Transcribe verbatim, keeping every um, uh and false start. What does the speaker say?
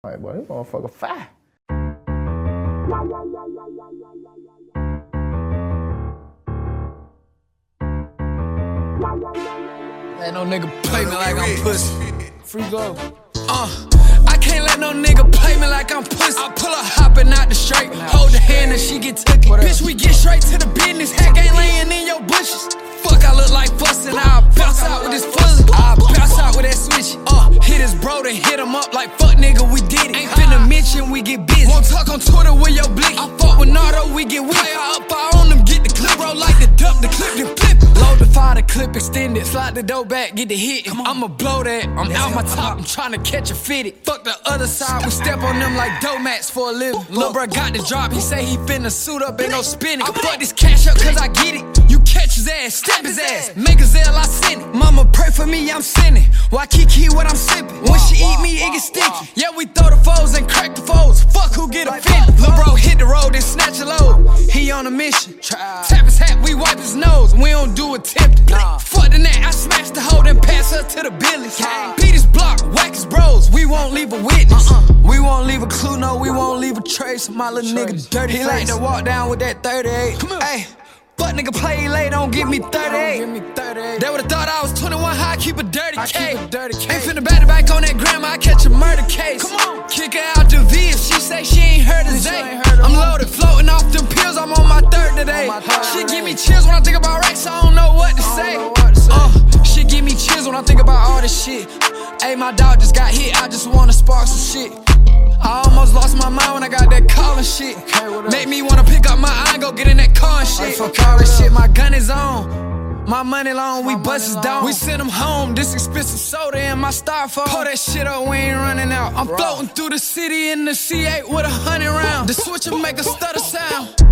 Like, boy, this motherfucker fire. Let no nigga play me like I'm pussy. Free go. Uh, I can't let no nigga play me like I'm pussy. I pull up hopping out the straight, hold the hand and she get took it. Bitch, we get straight to the business. Heck ain't laying in your bushes. Fuck, I look like fussin'. I'll bounce out with this fuzzy. I'll bounce out with that switch. Uh, hit his bro, then hit him up like fuck nigga, we did it. Ain't finna mention we get busy. Won't talk on Twitter with your blick. I fuck with Nardo, we get with. Play her up, I own them, get the clip. Bro, like the dump, the clip, then flip it. Load the fire, the clip extended. Slide the dough back, get the hit. I'ma blow that. I'm out my top, I'm tryna catch a fitted. Fuck the other side, we step on them like dough mats for a living. Lil' bro got the drop, he say he finna suit up, ain't no spinning. I fuck this cash up cause I get it. You catch his ass, step his ass, make a Zell, I send it. Mama pray for me, I'm sending. Why Kiki what I'm sipping? When she eat me, it get sticky. Yeah, we throw the foes and crack the foes. Fuck who get offended. Lil' bro hit the road and snatch a load. He on a mission. Tap his hat, we wipe his nose. We don't do attempted. Fuck the net, I smash the hoe and pass her to the billies. Beat his block, whack his bros. We won't leave a witness. We won't leave a clue, no, we won't leave a trace. My little nigga dirty. He like to walk down with that thirty-eight. Hey. Fuck nigga play late, don't give me thirty-eight. They would've thought I was twenty-one high, keep a dirty K. Ain't finna back to back on that grandma, I catch a murder case. Come on. Kick her out the V if she say she ain't heard of Zay. I'm loaded, floating off them pills, I'm on my third today. She give me chills when I think about racks, I don't know what to say. Uh, she give me chills when I think about all this shit. Ayy, my dog just got hit, I just wanna spark some shit. I almost lost my mind when I got that call and shit. Make me wanna pick up my eye and go get in that car and shit. Fuck all that shit, my gun is on. My money long, we bust his down. We send him home, this expensive soda in my styrofoam. Pour that shit up, we ain't running out. I'm floating through the city in the C eight with a hundred rounds. The switcher make a stutter sound.